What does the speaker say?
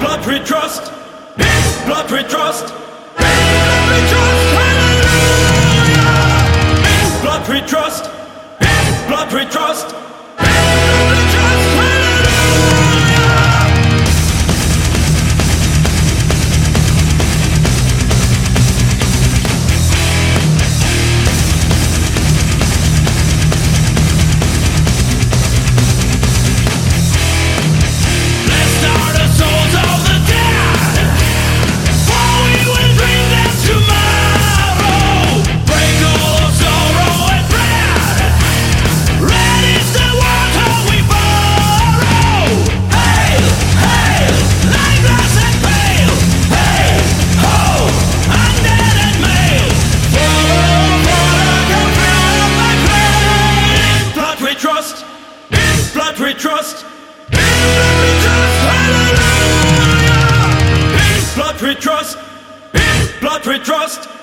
blood we trust, in blood we trust, in blood we trust, hallelujah. In blood we trust, in blood we trust, in blood we trust, hallelujah. Blood we trust, in blood we trust, hallelujah. In blood we trust, in blood we trust.